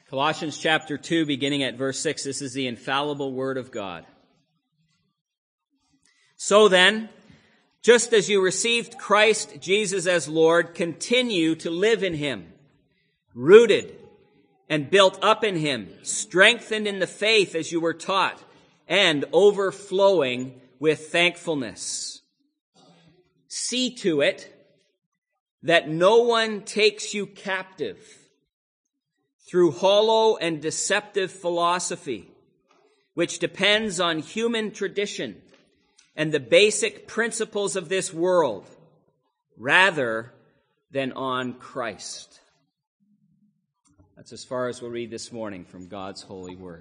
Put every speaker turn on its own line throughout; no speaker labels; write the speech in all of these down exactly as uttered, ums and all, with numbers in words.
Colossians chapter two, beginning at verse six, this is the infallible word of God. So then, just as you received Christ Jesus as Lord, continue to live in him, rooted and built up in him, strengthened in the faith as you were taught, and overflowing with thankfulness. See to it that no one takes you captive through hollow and deceptive philosophy, which depends on human tradition and the basic principles of this world, rather than on Christ. That's as far as we'll read this morning from God's holy word.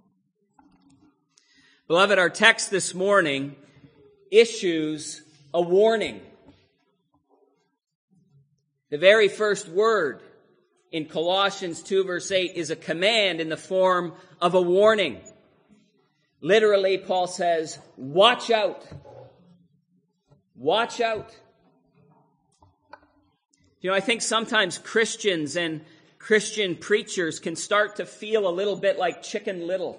Beloved, our text this morning issues a warning. The very first word in Colossians two verse eight is a command in the form of a warning. Literally, Paul says, watch out. Watch out. You know, I think sometimes Christians and Christian preachers can start to feel a little bit like Chicken Little.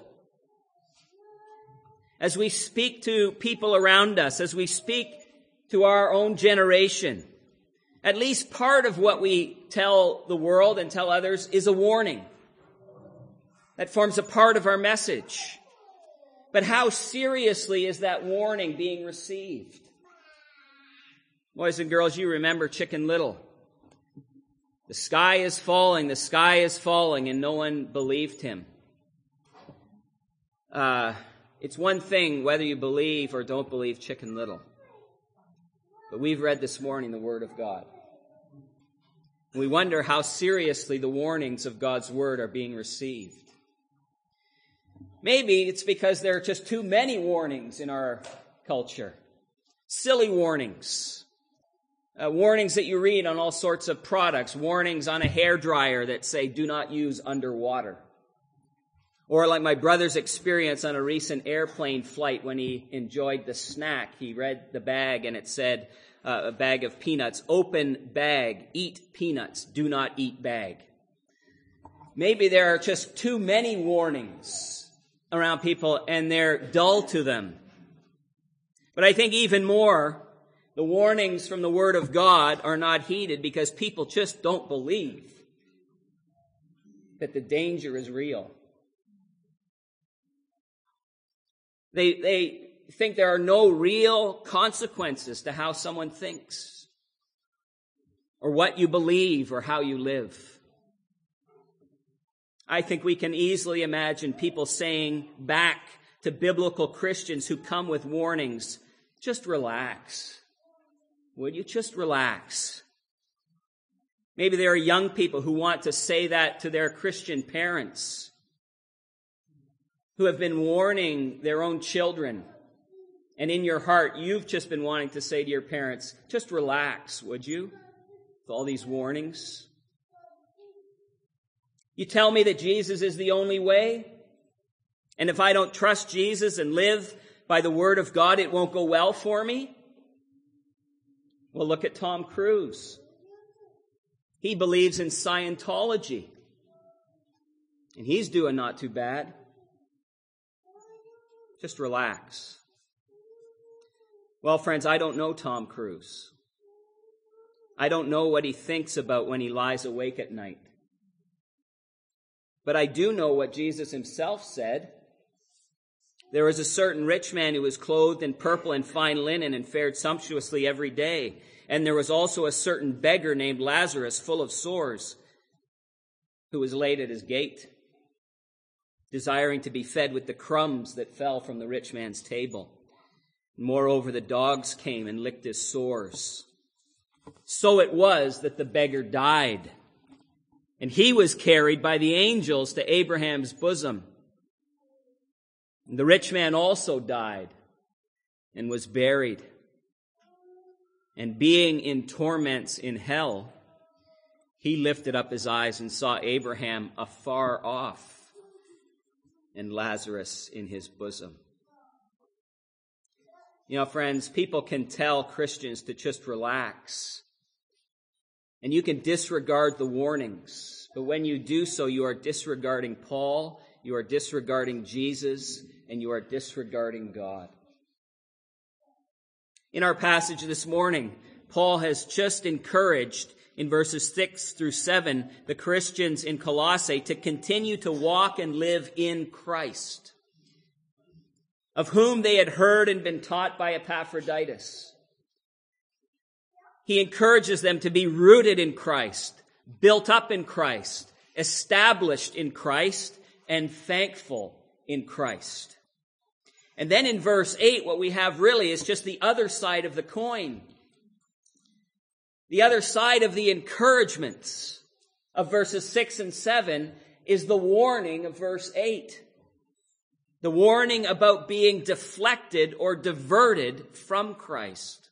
As we speak to people around us, as we speak to our own generation, at least part of what we tell the world and tell others is a warning. That forms a part of our message. But how seriously is that warning being received? Boys and girls, you remember Chicken Little. The sky is falling, the sky is falling, and no one believed him. Uh, it's one thing whether you believe or don't believe Chicken Little. But we've read this morning the Word of God. We wonder how seriously the warnings of God's Word are being received. Maybe it's because there are just too many warnings in our culture. Silly warnings. Uh, warnings that you read on all sorts of products. Warnings on a hairdryer that say, do not use underwater. Or like my brother's experience on a recent airplane flight when he enjoyed the snack. He read the bag and it said, uh, a bag of peanuts, open bag, eat peanuts, do not eat bag. Maybe there are just too many warnings around people and they're dull to them. But I think even more, the warnings from the Word of God are not heeded because people just don't believe that the danger is real. They, they think there are no real consequences to how someone thinks or what you believe or how you live. I think we can easily imagine people saying back to biblical Christians who come with warnings, just relax. Would you just relax? Maybe there are young people who want to say that to their Christian parents, who have been warning their own children. And in your heart, you've just been wanting to say to your parents, just relax, would you? With all these warnings. You tell me that Jesus is the only way? And if I don't trust Jesus and live by the Word of God, it won't go well for me? Well, look at Tom Cruise. He believes in Scientology. And he's doing not too bad. Just relax. Well, friends, I don't know Tom Cruise. I don't know what he thinks about when he lies awake at night. But I do know what Jesus himself said. There was a certain rich man who was clothed in purple and fine linen and fared sumptuously every day. And there was also a certain beggar named Lazarus, full of sores, who was laid at his gate, desiring to be fed with the crumbs that fell from the rich man's table. Moreover, the dogs came and licked his sores. So it was that the beggar died, and he was carried by the angels to Abraham's bosom. And the rich man also died and was buried. And being in torments in hell, he lifted up his eyes and saw Abraham afar off and Lazarus in his bosom. You know, friends, people can tell Christians to just relax And you can disregard the warnings. But when you do so, you are disregarding Paul, you are disregarding Jesus, and you are disregarding God. In our passage this morning, Paul has just encouraged in verses six through seven the Christians in Colossae to continue to walk and live in Christ, of whom they had heard and been taught by Epaphroditus. He encourages them to be rooted in Christ, built up in Christ, established in Christ, and thankful in Christ. And then in verse eight, what we have really is just the other side of the coin. The other side of the encouragements of verses six and seven is the warning of verse eight. The warning about being deflected or diverted from Christ.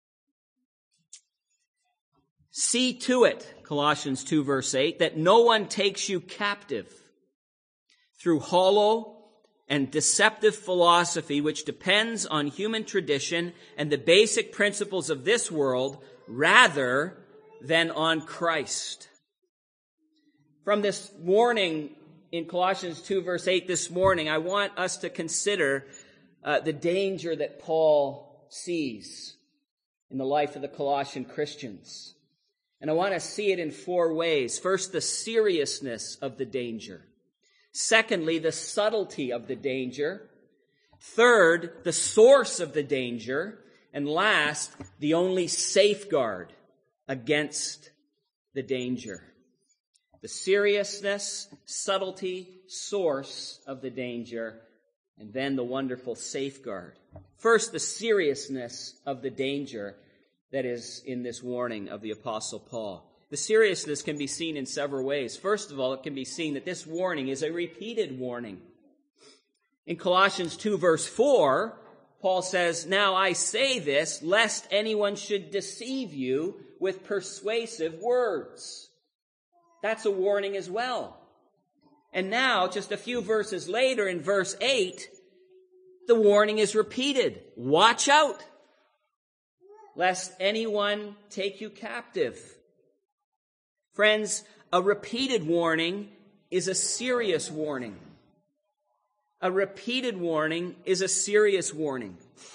See to it, Colossians two verse eight, that no one takes you captive through hollow and deceptive philosophy which depends on human tradition and the basic principles of this world rather than on Christ. From this warning in Colossians two verse eight this morning, I want us to consider uh, the danger that Paul sees in the life of the Colossian Christians. And I want to see it in four ways. First, the seriousness of the danger. Secondly, the subtlety of the danger. Third, the source of the danger. And last, the only safeguard against the danger. The seriousness, subtlety, source of the danger, and then the wonderful safeguard. First, the seriousness of the danger that is in this warning of the Apostle Paul. The seriousness can be seen in several ways. First of all, it can be seen that this warning is a repeated warning. In Colossians two verse four, Paul says, "Now I say this, lest anyone should deceive you with persuasive words." That's a warning as well. And now, just a few verses later in verse eight, the warning is repeated. Watch out, lest anyone take you captive. Friends, a repeated warning is a serious warning. A repeated warning is a serious warning.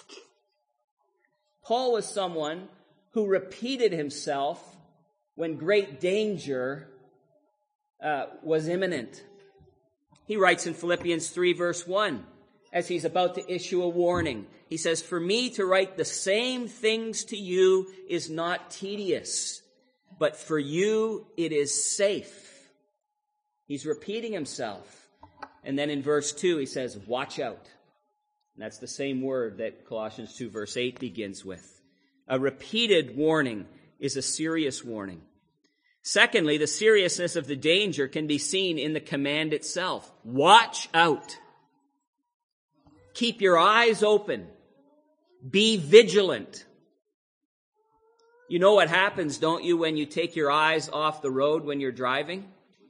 Paul was someone who repeated himself when great danger uh, was imminent. He writes in Philippians three verse one, as he's about to issue a warning. He says, "For me to write the same things to you is not tedious, but for you it is safe." He's repeating himself. And then in verse two, he says, "Watch out." And that's the same word that Colossians two verse eight begins with. A repeated warning is a serious warning. Secondly, the seriousness of the danger can be seen in the command itself. Watch out. Keep your eyes open. Be vigilant. You know what happens, don't you, when you take your eyes off the road when you're driving?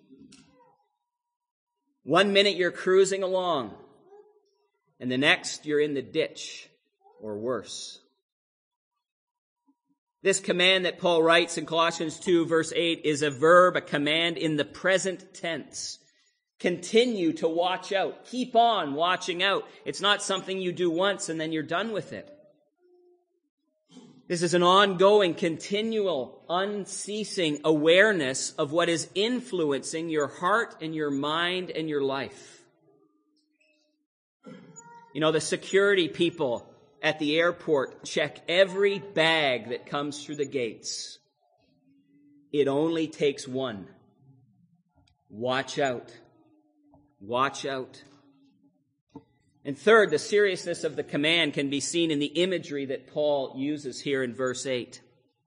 One minute you're cruising along, and the next you're in the ditch, or worse. This command that Paul writes in Colossians two verse eight is a verb, a command in the present tense. Continue to watch out. Keep on watching out. It's not something you do once and then you're done with it. This is an ongoing, continual, unceasing awareness of what is influencing your heart and your mind and your life. You know, the security people at the airport check every bag that comes through the gates. It only takes one. Watch out. Watch out. And third, the seriousness of the command can be seen in the imagery that Paul uses here in verse eight.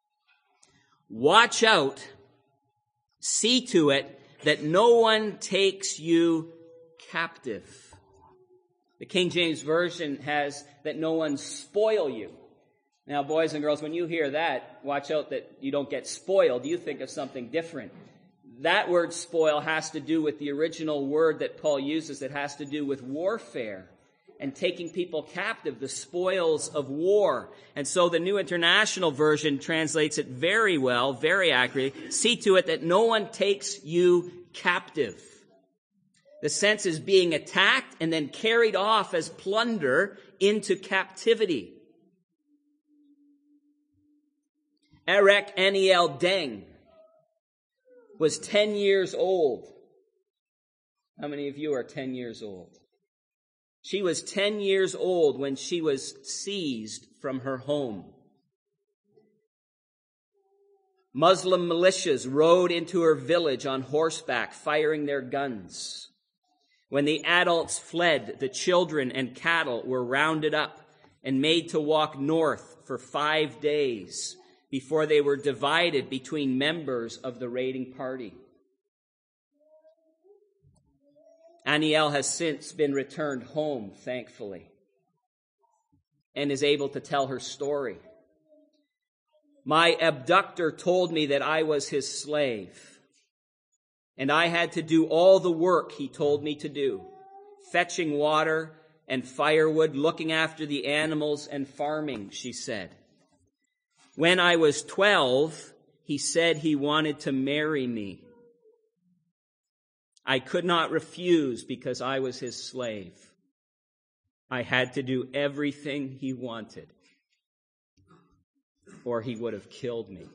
Watch out, see to it that no one takes you captive. The King James Version has that no one spoil you. Now, boys and girls, when you hear that, watch out that you don't get spoiled. You think of something different. That word spoil has to do with the original word that Paul uses that has to do with warfare. and taking people captive, the spoils of war. And so the New International Version translates it very well, very accurately. See to it that no one takes you captive. The sense is being attacked and then carried off as plunder into captivity. Erek Aniel Deng was ten years old. How many of you are ten years old? She was ten years old when she was seized from her home. Muslim militias rode into her village on horseback, firing their guns. When the adults fled, the children and cattle were rounded up and made to walk north for five days before they were divided between members of the raiding party. Aniel has since been returned home, thankfully, and is able to tell her story. My abductor told me that I was his slave, and I had to do all the work he told me to do, fetching water and firewood, looking after the animals and farming, she said. When I was twelve, he said he wanted to marry me. I could not refuse because I was his slave. I had to do everything he wanted, or he would have killed me.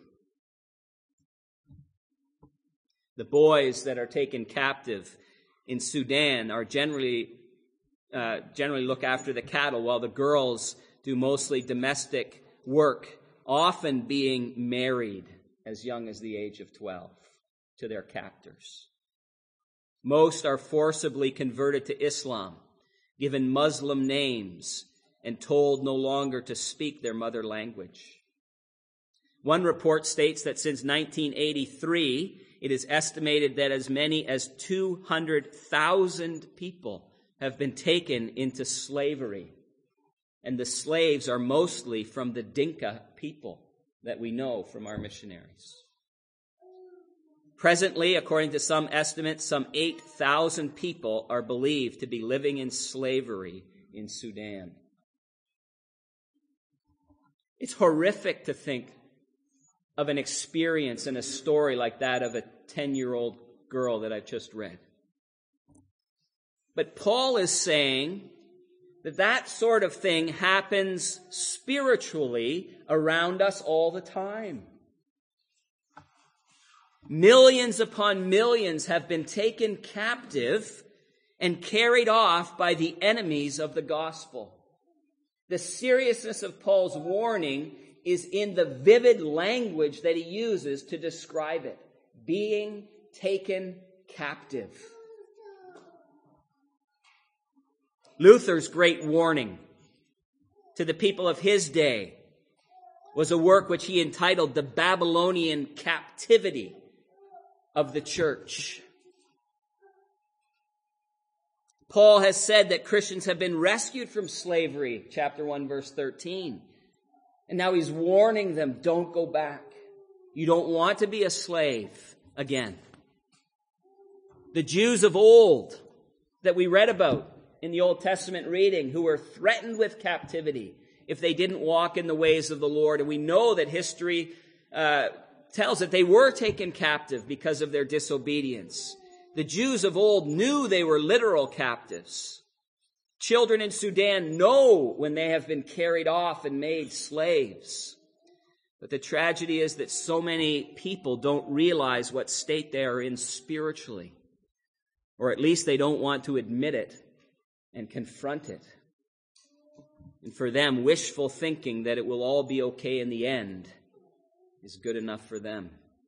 The boys that are taken captive in Sudan are generally uh, generally look after the cattle, while the girls do mostly domestic work, often being married as young as the age of twelve to their captors. Most are forcibly converted to Islam, given Muslim names, and told no longer to speak their mother language. One report states that since nineteen eighty-three, it is estimated that as many as two hundred thousand people have been taken into slavery. And the slaves are mostly from the Dinka people that we know from our missionaries. Presently, according to some estimates, some eight thousand people are believed to be living in slavery in Sudan. It's horrific to think of an experience and a story like that of a ten-year-old girl that I've just read. But Paul is saying that that sort of thing happens spiritually around us all the time. Millions upon millions have been taken captive and carried off by the enemies of the gospel. The seriousness of Paul's warning is in the vivid language that he uses to describe it. Being taken captive. Luther's great warning to the people of his day was a work which he entitled The Babylonian Captivity of the Church. Paul has said that Christians have been rescued from slavery, chapter one, verse thirteen. And now he's warning them, don't go back. You don't want to be a slave again. The Jews of old that we read about in the Old Testament reading, who were threatened with captivity if they didn't walk in the ways of the Lord. And we know that history uh, tells that they were taken captive because of their disobedience. The Jews of old knew they were literal captives. Children in Sudan know when they have been carried off and made slaves. But the tragedy is that so many people don't realize what state they are in spiritually, or at least they don't want to admit it and confront it. And for them, wishful thinking that it will all be okay in the end is good enough for them.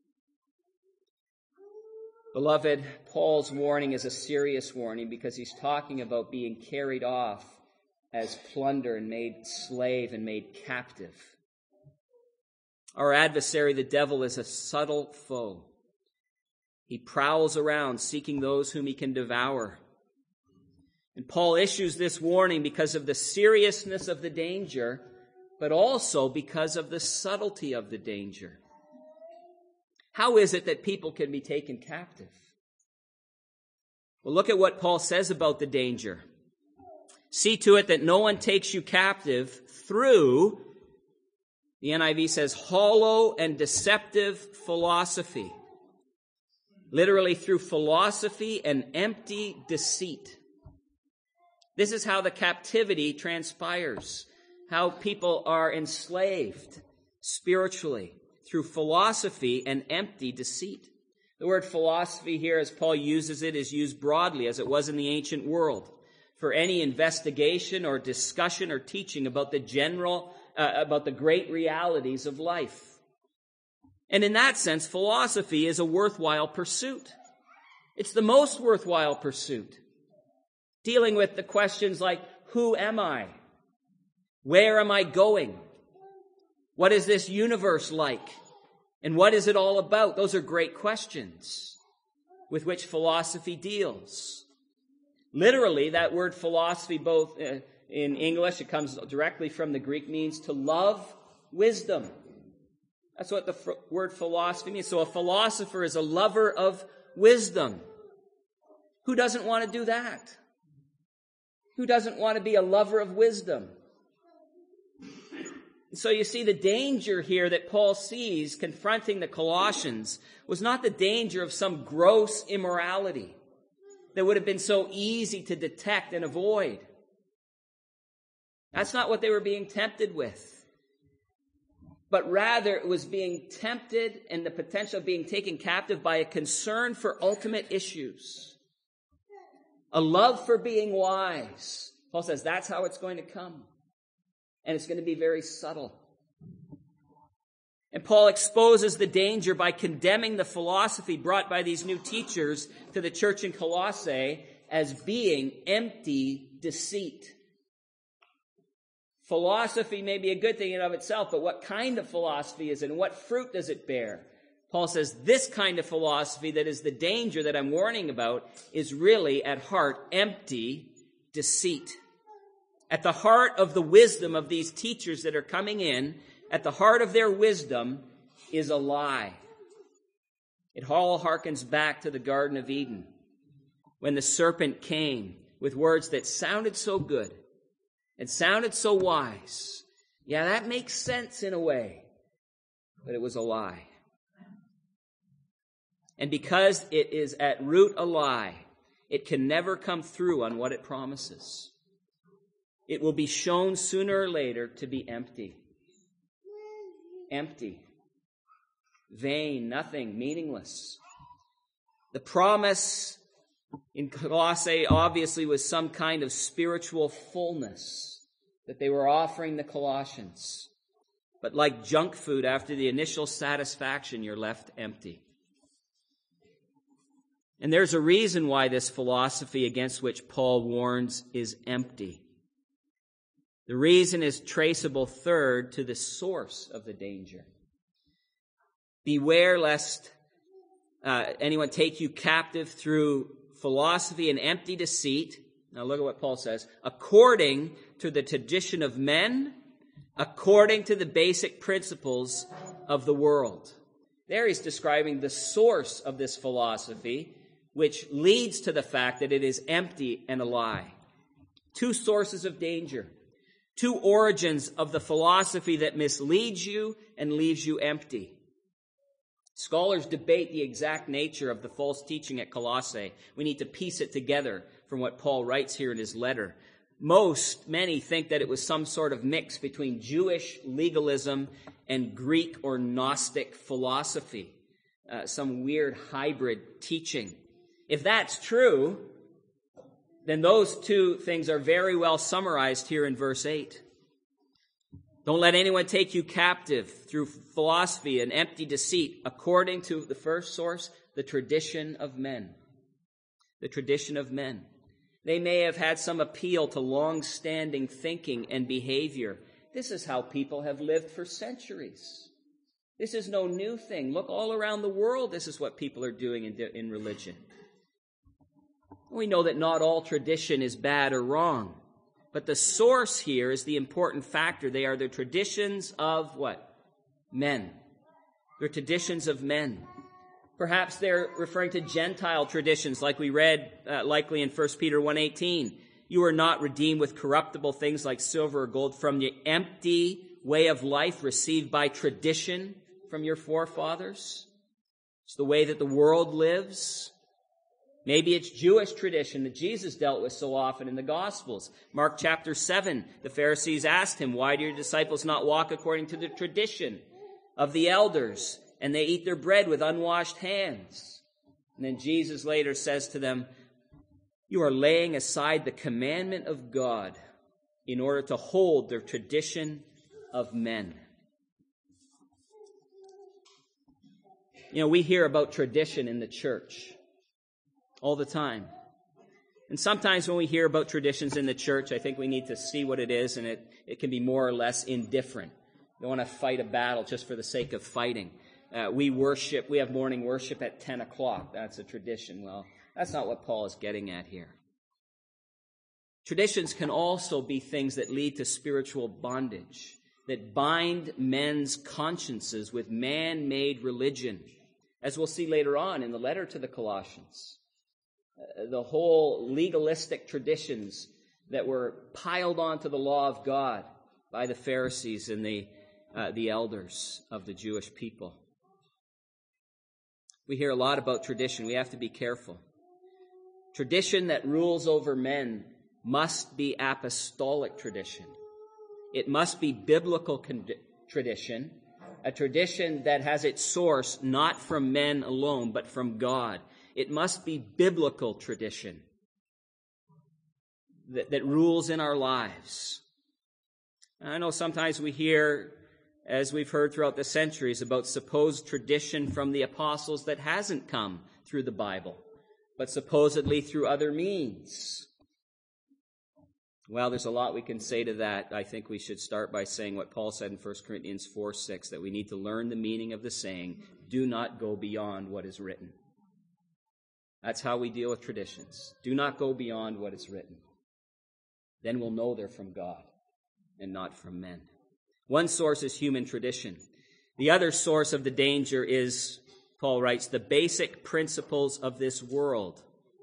Beloved, Paul's warning is a serious warning because he's talking about being carried off as plunder and made slave and made captive. Our adversary, the devil, is a subtle foe. He prowls around seeking those whom he can devour. And Paul issues this warning because of the seriousness of the danger, but also because of the subtlety of the danger. How is it that people can be taken captive? Well, look at what Paul says about the danger. See to it that no one takes you captive through, the N I V says, hollow and deceptive philosophy. Literally through philosophy and empty deceit. This is how the captivity transpires, how people are enslaved spiritually through philosophy and empty deceit. The word philosophy here, as Paul uses it, is used broadly, as it was in the ancient world, for any investigation or discussion or teaching about the general, uh, about the great realities of life. And in that sense, philosophy is a worthwhile pursuit. It's the most worthwhile pursuit. Dealing with the questions like, who am I? Where am I going? What is this universe like? And what is it all about? Those are great questions with which philosophy deals. Literally, that word philosophy, both uh, in English, it comes directly from the Greek, means to love wisdom. That's what the f- word philosophy means. So a philosopher is a lover of wisdom. Who doesn't want to do that? Who doesn't want to be a lover of wisdom? So you see, the danger here that Paul sees confronting the Colossians was not the danger of some gross immorality that would have been so easy to detect and avoid. That's not what they were being tempted with. But rather, it was being tempted and the potential of being taken captive by a concern for ultimate issues. A love for being wise. Paul says that's how it's going to come. And it's going to be very subtle. And Paul exposes the danger by condemning the philosophy brought by these new teachers to the church in Colossae as being empty deceit. Philosophy may be a good thing in and of itself, but what kind of philosophy is it and what fruit does it bear? Paul says this kind of philosophy that is the danger that I'm warning about is really at heart empty deceit. At the heart of the wisdom of these teachers that are coming in, at the heart of their wisdom is a lie. It all harkens back to the Garden of Eden, when the serpent came with words that sounded so good and sounded so wise. Yeah, that makes sense in a way, but it was a lie. And because it is at root a lie, it can never come through on what it promises. It will be shown sooner or later to be empty. Empty. Vain, nothing, meaningless. The promise in Colossae obviously was some kind of spiritual fullness that they were offering the Colossians. But like junk food, after the initial satisfaction, you're left empty. And there's a reason why this philosophy against which Paul warns is empty. The reason is traceable, third, to the source of the danger. Beware lest uh, anyone take you captive through philosophy and empty deceit. Now look at what Paul says. According to the tradition of men, according to the basic principles of the world. There he's describing the source of this philosophy, which leads to the fact that it is empty and a lie. Two sources of danger. Two origins of the philosophy that misleads you and leaves you empty. Scholars debate the exact nature of the false teaching at Colossae. We need to piece it together from what Paul writes here in his letter. Most, many think that it was some sort of mix between Jewish legalism and Greek or Gnostic philosophy, uh, some weird hybrid teaching. If that's true, then those two things are very well summarized here in verse eight. Don't let anyone take you captive through philosophy and empty deceit, according to the first source, the tradition of men. The tradition of men. They may have had some appeal to long-standing thinking and behavior. This is how people have lived for centuries. This is no new thing. Look all around the world, this is what people are doing in, in religion. We know that not all tradition is bad or wrong, but the source here is the important factor. They are the traditions of what? Men. They're traditions of men. Perhaps they're referring to Gentile traditions like we read uh, likely in First Peter one eighteen. You were not redeemed with corruptible things like silver or gold from the empty way of life received by tradition from your forefathers. It's the way that the world lives. Maybe it's Jewish tradition that Jesus dealt with so often in the Gospels. Mark chapter seven, the Pharisees asked him, why do your disciples not walk according to the tradition of the elders? And they eat their bread with unwashed hands. And then Jesus later says to them, you are laying aside the commandment of God in order to hold the tradition of men. You know, we hear about tradition in the church all the time. And sometimes when we hear about traditions in the church, I think we need to see what it is, and it, it can be more or less indifferent. We don't want to fight a battle just for the sake of fighting. Uh, we worship, we have morning worship at ten o'clock. That's a tradition. Well, that's not what Paul is getting at here. Traditions can also be things that lead to spiritual bondage, that bind men's consciences with man-made religion, as we'll see later on in the letter to the Colossians. Uh, the whole legalistic traditions that were piled onto the law of God by the Pharisees and the, uh, the elders of the Jewish people. We hear a lot about tradition. We have to be careful. Tradition that rules over men must be apostolic tradition. It must be biblical con- tradition, a tradition that has its source not from men alone, but from God. It must be biblical tradition that, that rules in our lives. I know sometimes we hear, as we've heard throughout the centuries, about supposed tradition from the apostles that hasn't come through the Bible, but supposedly through other means. Well, there's a lot we can say to that. I think we should start by saying what Paul said in First Corinthians four six, that we need to learn the meaning of the saying, do not go beyond what is written. That's how we deal with traditions. Do not go beyond what is written. Then we'll know they're from God and not from men. One source is human tradition. The other source of the danger is, Paul writes, the basic principles of this world.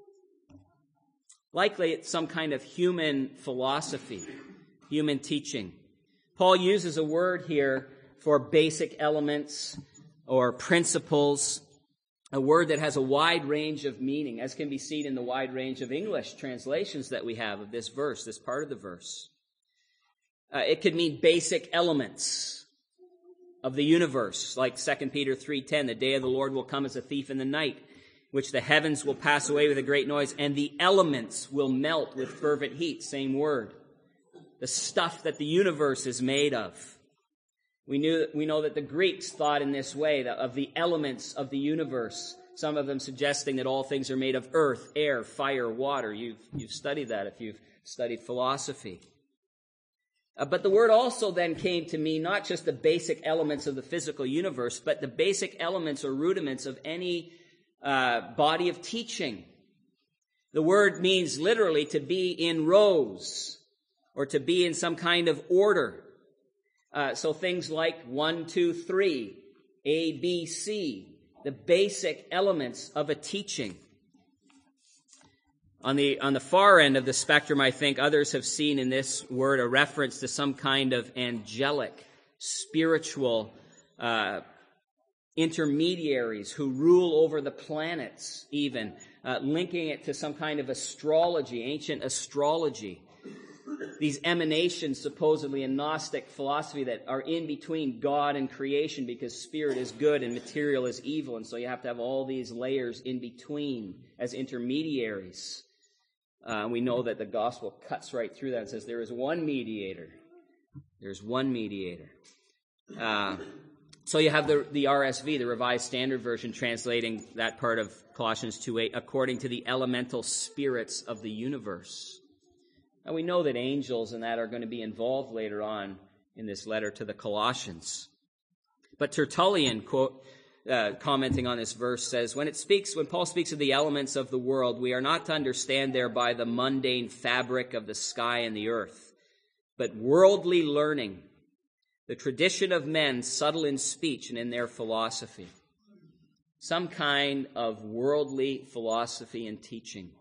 Likely it's some kind of human philosophy, human teaching. Paul uses a word here for basic elements or principles, a word that has a wide range of meaning, as can be seen in the wide range of English translations that we have of this verse, this part of the verse. Uh, it could mean basic elements of the universe, like Second Peter three ten, the day of the Lord will come as a thief in the night, which the heavens will pass away with a great noise, and the elements will melt with fervent heat. Same word. The stuff that the universe is made of. We knew, we know that the Greeks thought in this way, that of the elements of the universe, some of them suggesting that all things are made of earth, air, fire, water. You've, you've studied that if you've studied philosophy. Uh, but the word also then came to mean not just the basic elements of the physical universe, but the basic elements or rudiments of any uh, body of teaching. The word means literally to be in rows or to be in some kind of order. Uh, so things like one, two, three, A, B, C, the basic elements of a teaching. On the, on the far end of the spectrum, I think others have seen in this word a reference to some kind of angelic, spiritual, uh, intermediaries who rule over the planets even, uh, linking it to some kind of astrology, ancient astrology. These emanations, supposedly in Gnostic philosophy, that are in between God and creation because spirit is good and material is evil. And so you have to have all these layers in between as intermediaries. Uh, we know that the gospel cuts right through that and says there is one mediator. There's one mediator. Uh, so you have the, the R S V, the Revised Standard Version, translating that part of Colossians two eight, according to the elemental spirits of the universe. And we know that angels and that are going to be involved later on in this letter to the Colossians. But Tertullian, quote, uh, commenting on this verse, says, when it speaks, when Paul speaks of the elements of the world, we are not to understand thereby the mundane fabric of the sky and the earth, but worldly learning, the tradition of men subtle in speech and in their philosophy. Some kind of worldly philosophy and teaching.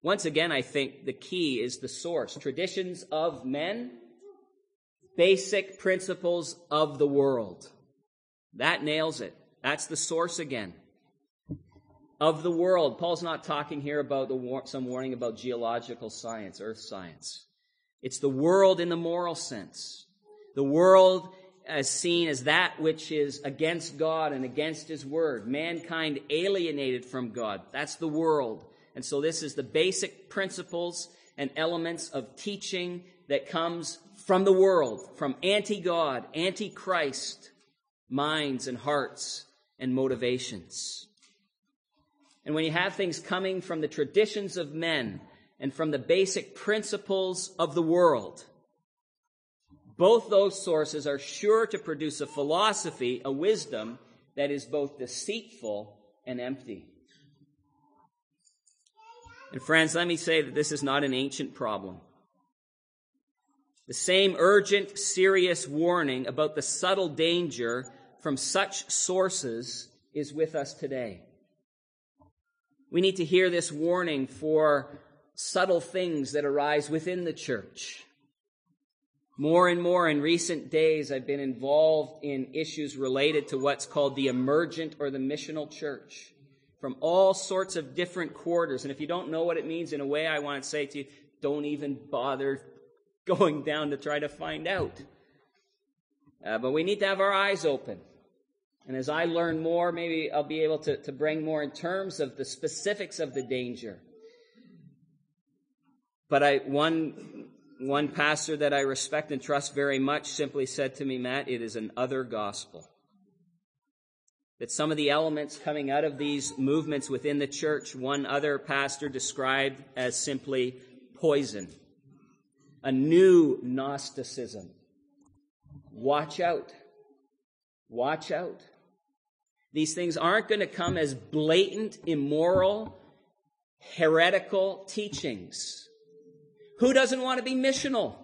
Once again, I think the key is the source. Traditions of men, basic principles of the world. That nails it. That's the source again. Of the world. Paul's not talking here about the war- some warning about geological science, earth science. It's the world in the moral sense. The world as seen as that which is against God and against his word. Mankind alienated from God. That's the world. And so this is the basic principles and elements of teaching that comes from the world, from anti-God, anti-Christ minds and hearts and motivations. And when you have things coming from the traditions of men and from the basic principles of the world, both those sources are sure to produce a philosophy, a wisdom, that is both deceitful and empty. And friends, let me say that this is not an ancient problem. The same urgent, serious warning about the subtle danger from such sources is with us today. We need to hear this warning for subtle things that arise within the church. More and more in recent days, I've been involved in issues related to what's called the emergent or the missional church from all sorts of different quarters. And if you don't know what it means, in a way, I want to say to you, don't even bother going down to try to find out. Uh, but we need to have our eyes open. And as I learn more, maybe I'll be able to, to bring more in terms of the specifics of the danger. But I, one, one pastor that I respect and trust very much simply said to me, Matt, it is an other gospel. That some of the elements coming out of these movements within the church, one other pastor described as simply poison. A new Gnosticism. Watch out. Watch out. These things aren't going to come as blatant, immoral, heretical teachings. Who doesn't want to be missional?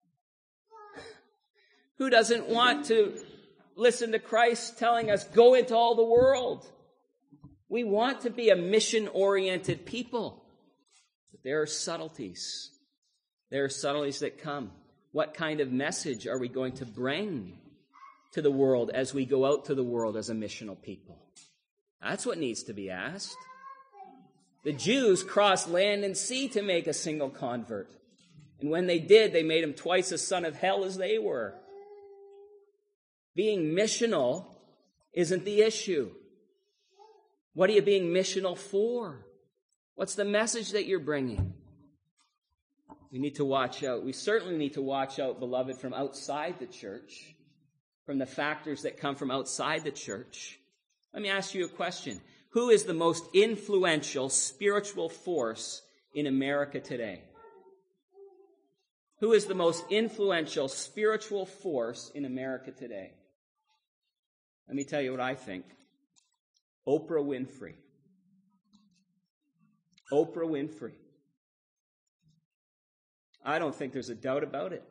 Who doesn't want to listen to Christ telling us, go into all the world? We want to be a mission-oriented people. But there are subtleties. There are subtleties that come. What kind of message are we going to bring to the world as we go out to the world as a missional people? That's what needs to be asked. The Jews crossed land and sea to make a single convert. And when they did, they made him twice as son of hell as they were. Being missional isn't the issue. What are you being missional for? What's the message that you're bringing? We need to watch out. We certainly need to watch out, beloved, from outside the church, from the factors that come from outside the church. Let me ask you a question. Who is the most influential spiritual force in America today? Who is the most influential spiritual force in America today? Let me tell you what I think. Oprah Winfrey. Oprah Winfrey. I don't think there's a doubt about it.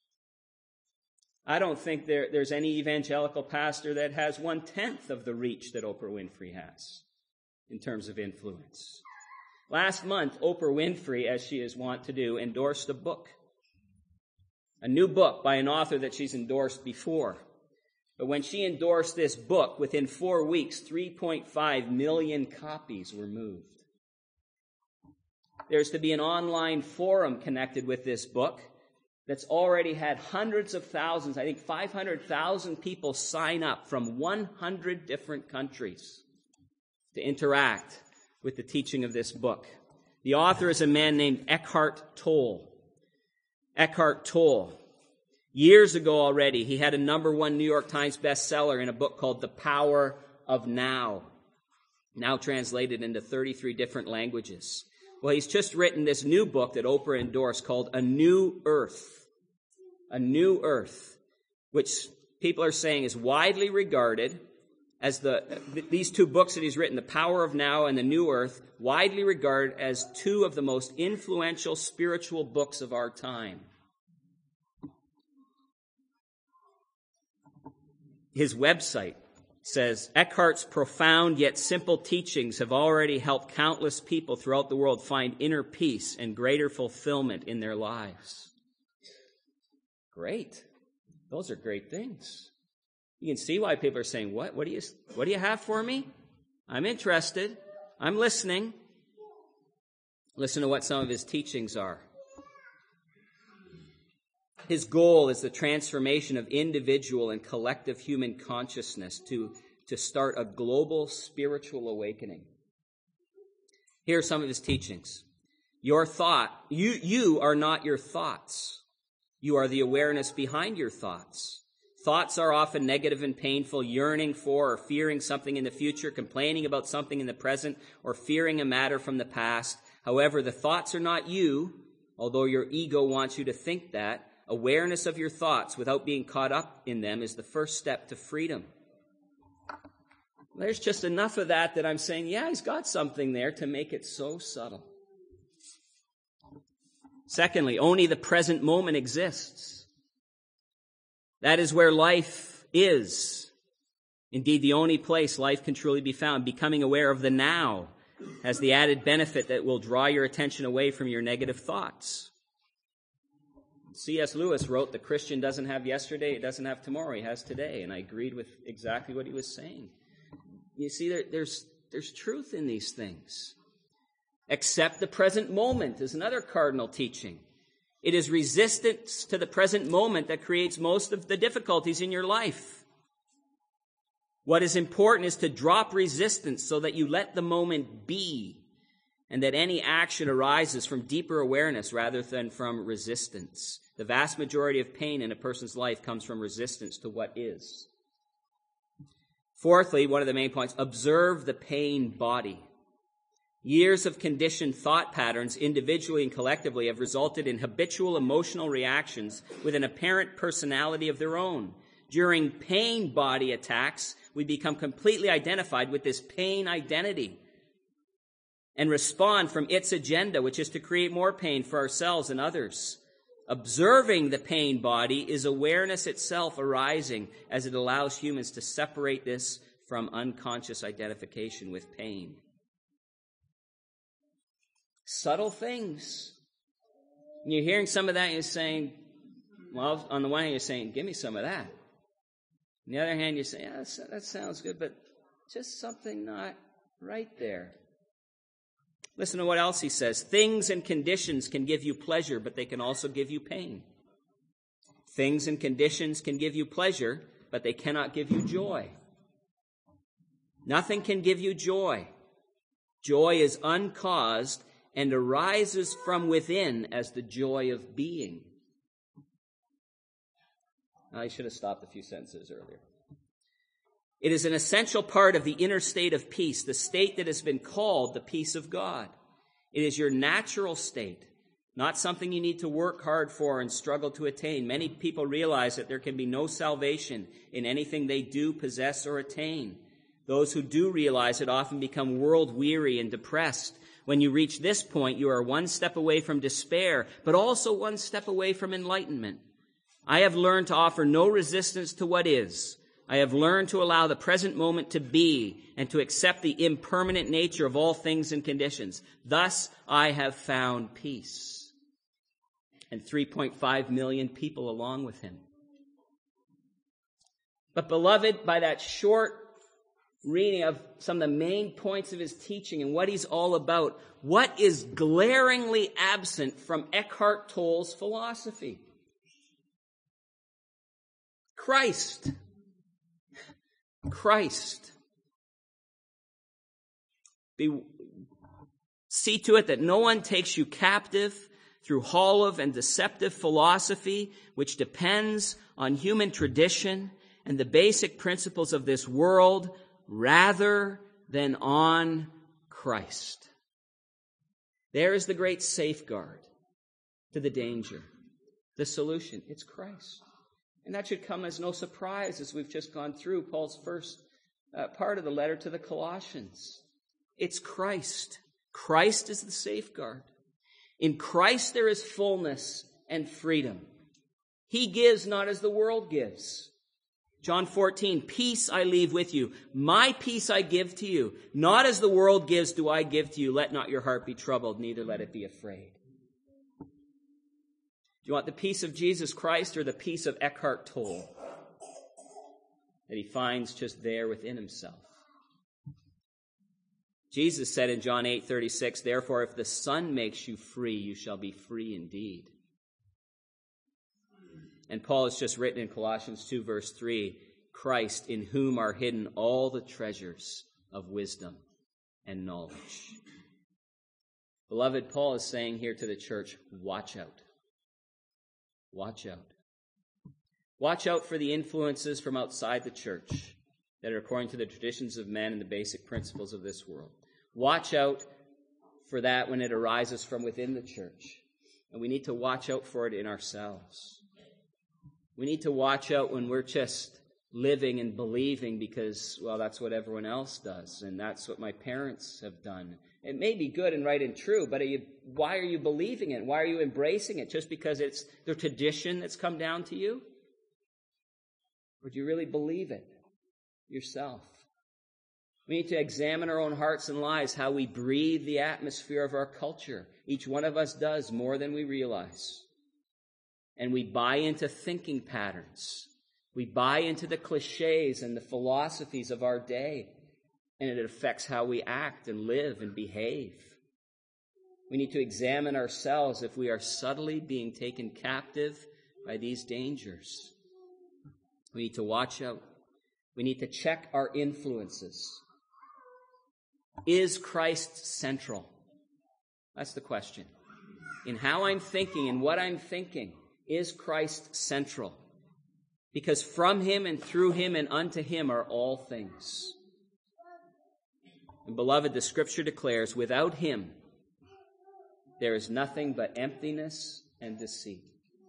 I don't think there, there's any evangelical pastor that has one-tenth of the reach that Oprah Winfrey has in terms of influence. Last month, Oprah Winfrey, as she is wont to do, endorsed a book. A new book by an author that she's endorsed before. But when she endorsed this book, within four weeks, three point five million copies were moved. There's to be an online forum connected with this book that's already had hundreds of thousands, I think five hundred thousand people sign up from one hundred different countries to interact with the teaching of this book. The author is a man named Eckhart Tolle. Eckhart Tolle. Years ago already, he had a number one New York Times bestseller in a book called The Power of Now, now translated into thirty-three different languages. Well, he's just written this new book that Oprah endorsed called A New Earth. A New Earth, which people are saying is widely regarded as the, these two books that he's written, The Power of Now and The New Earth, widely regarded as two of the most influential spiritual books of our time. His website says, Eckhart's profound yet simple teachings have already helped countless people throughout the world find inner peace and greater fulfillment in their lives. Great. Those are great things. You can see why people are saying, what? What do you, what do you have for me? I'm interested. I'm listening. Listen to what some of his teachings are. His goal is the transformation of individual and collective human consciousness to, to start a global spiritual awakening. Here are some of his teachings. Your thought, you, you are not your thoughts. You are the awareness behind your thoughts. Thoughts are often negative and painful, yearning for or fearing something in the future, complaining about something in the present, or fearing a matter from the past. However, the thoughts are not you, although your ego wants you to think that. Awareness of your thoughts without being caught up in them is the first step to freedom. There's just enough of that that I'm saying, yeah, he's got something there to make it so subtle. Secondly, only the present moment exists. That is where life is. Indeed, the only place life can truly be found. Becoming aware of the now has the added benefit that will draw your attention away from your negative thoughts. C S Lewis wrote, the Christian doesn't have yesterday, it doesn't have tomorrow, he has today. And I agreed with exactly what he was saying. You see, there, there's, there's truth in these things. Accept the present moment is another cardinal teaching. It is resistance to the present moment that creates most of the difficulties in your life. What is important is to drop resistance so that you let the moment be, and that any action arises from deeper awareness rather than from resistance. The vast majority of pain in a person's life comes from resistance to what is. Fourthly, one of the main points, observe the pain body. Years of conditioned thought patterns, individually and collectively, have resulted in habitual emotional reactions with an apparent personality of their own. During pain body attacks, we become completely identified with this pain identity and respond from its agenda, which is to create more pain for ourselves and others. Observing the pain body is awareness itself arising as it allows humans to separate this from unconscious identification with pain. Subtle things. And you're hearing some of that and you're saying, well, on the one hand you're saying, give me some of that. On the other hand you're saying, yeah, that sounds good, but just something not right there. Listen to what else he says. Things and conditions can give you pleasure, but they can also give you pain. Things and conditions can give you pleasure, but they cannot give you joy. Nothing can give you joy. Joy is uncaused and arises from within as the joy of being. I should have stopped a few sentences earlier. It is an essential part of the inner state of peace, the state that has been called the peace of God. It is your natural state, not something you need to work hard for and struggle to attain. Many people realize that there can be no salvation in anything they do, possess, or attain. Those who do realize it often become world-weary and depressed. When you reach this point, you are one step away from despair, but also one step away from enlightenment. I have learned to offer no resistance to what is. I have learned to allow the present moment to be and to accept the impermanent nature of all things and conditions. Thus, I have found peace. And three point five million people along with him. But beloved, by that short reading of some of the main points of his teaching and what he's all about, what is glaringly absent from Eckhart Tolle's philosophy? Christ. Christ. Be, see to it that no one takes you captive through hollow and deceptive philosophy, which depends on human tradition and the basic principles of this world, rather than on Christ. There is the great safeguard to the danger. The solution, it's Christ. And that should come as no surprise as we've just gone through Paul's first uh, part of the letter to the Colossians. It's Christ. Christ is the safeguard. In Christ there is fullness and freedom. He gives not as the world gives. John fourteen, peace I leave with you. My peace I give to you. Not as the world gives do I give to you. Let not your heart be troubled, neither let it be afraid. Do you want the peace of Jesus Christ or the peace of Eckhart Tolle that he finds just there within himself? Jesus said in John eight thirty-six, therefore, if the Son makes you free, you shall be free indeed. And Paul has just written in Colossians two, verse three, Christ, in whom are hidden all the treasures of wisdom and knowledge. Beloved, Paul is saying here to the church, watch out. Watch out. Watch out for the influences from outside the church that are according to the traditions of men and the basic principles of this world. Watch out for that when it arises from within the church. And we need to watch out for it in ourselves. We need to watch out when we're just living and believing because, well, that's what everyone else does, and that's what my parents have done. It may be good and right and true, but are you, why are you believing it? Why are you embracing it? Just because it's the tradition that's come down to you? Or do you really believe it yourself? We need to examine our own hearts and lives, how we breathe the atmosphere of our culture. Each one of us does more than we realize. And we buy into thinking patterns. We buy into the cliches and the philosophies of our day. And it affects how we act and live and behave. We need to examine ourselves if we are subtly being taken captive by these dangers. We need to watch out. We need to check our influences. Is Christ central? That's the question. In how I'm thinking and what I'm thinking, is Christ central? Because from him and through him and unto him are all things. And beloved, the scripture declares, without him, there is nothing but emptiness and deceit.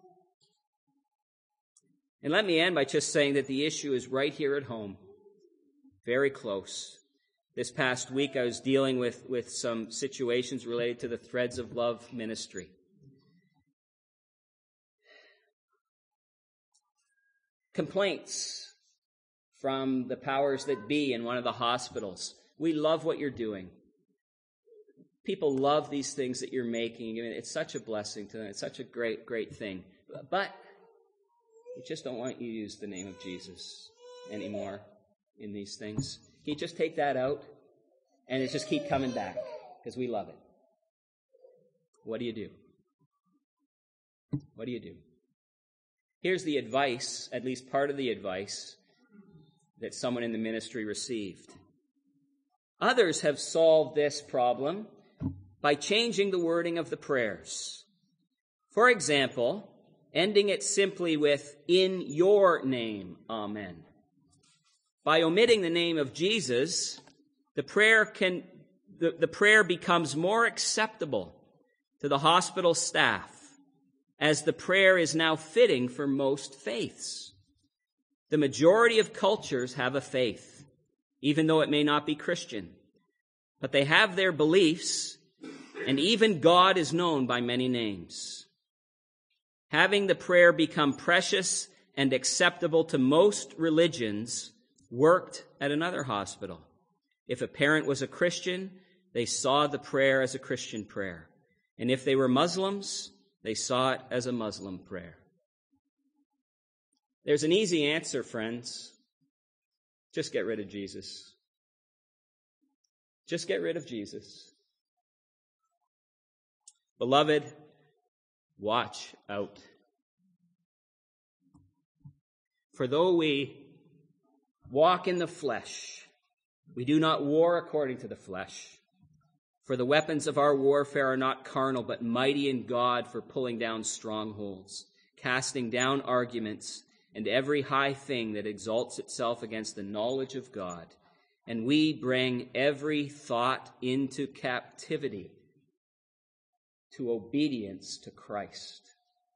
And let me end by just saying that the issue is right here at home, very close. This past week, I was dealing with, with some situations related to the Threads of Love ministry. Complaints from the powers that be in one of the hospitals. We love what you're doing. People love these things that you're making. I mean, it's such a blessing to them. It's such a great, great thing. But we just don't want you to use the name of Jesus anymore in these things. Can you just take that out? And it just keep coming back because we love it. What do you do? What do you do? Here's the advice, at least part of the advice, that someone in the ministry received. Others have solved this problem by changing the wording of the prayers. For example, ending it simply with, in your name, amen. By omitting the name of Jesus, the prayer can the, the prayer becomes more acceptable to the hospital staff, as the prayer is now fitting for most faiths. The majority of cultures have a faith, even though it may not be Christian. But they have their beliefs, and even God is known by many names. Having the prayer become precious and acceptable to most religions worked at another hospital. If a parent was a Christian, they saw the prayer as a Christian prayer. And if they were Muslims, they saw it as a Muslim prayer. There's an easy answer, friends. Just get rid of Jesus. Just get rid of Jesus. Beloved, watch out. For though we walk in the flesh, we do not war according to the flesh. For the weapons of our warfare are not carnal, but mighty in God for pulling down strongholds, casting down arguments, and every high thing that exalts itself against the knowledge of God. And we bring every thought into captivity to obedience to Christ.